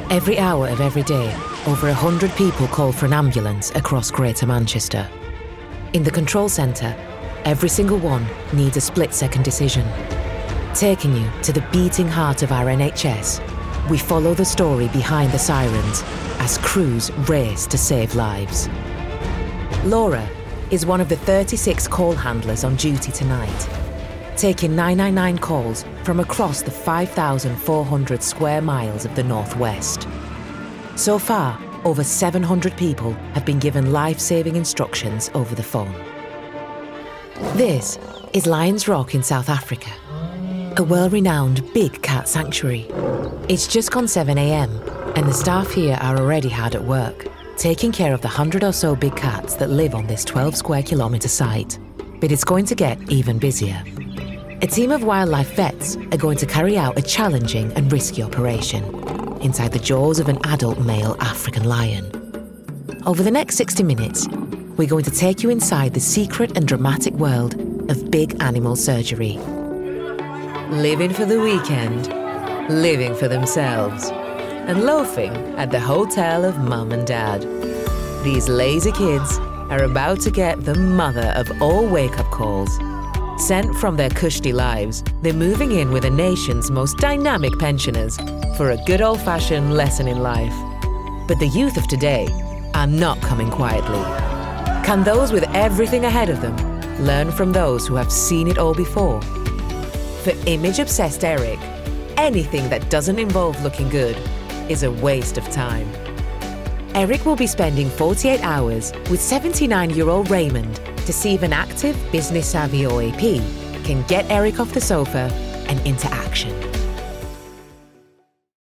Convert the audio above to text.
Every hour of every day, over 100 people call for an ambulance across Greater Manchester. In the control centre, every single one needs a split-second decision. Taking you to the beating heart of our NHS, we follow the story behind the sirens as crews race to save lives. Laura is one of the 36 call handlers on duty tonight, taking 999 calls from across the 5,400 square miles of the Northwest. So far, over 700 people have been given life-saving instructions over the phone. This is Lions Rock in South Africa, a well-renowned big cat sanctuary. It's just gone 7 a.m. and the staff here are already hard at work, taking care of the 100 or so big cats that live on this 12 square kilometre site. But it's going to get even busier. A team of wildlife vets are going to carry out a challenging and risky operation inside the jaws of an adult male African lion. Over the next 60 minutes, we're going to take you inside the secret and dramatic world of big animal surgery. Living for the weekend, living for themselves, and loafing at the hotel of mum and dad. These lazy kids are about to get the mother of all wake-up calls. Sent from their cushy lives, they're moving in with the nation's most dynamic pensioners for a good old-fashioned lesson in life. But the youth of today are not coming quietly. Can those with everything ahead of them learn from those who have seen it all before? For image-obsessed Eric, anything that doesn't involve looking good is a waste of time. Eric will be spending 48 hours with 79-year-old Raymond to see if an active, business-savvy OAP can get Eric off the sofa and into action.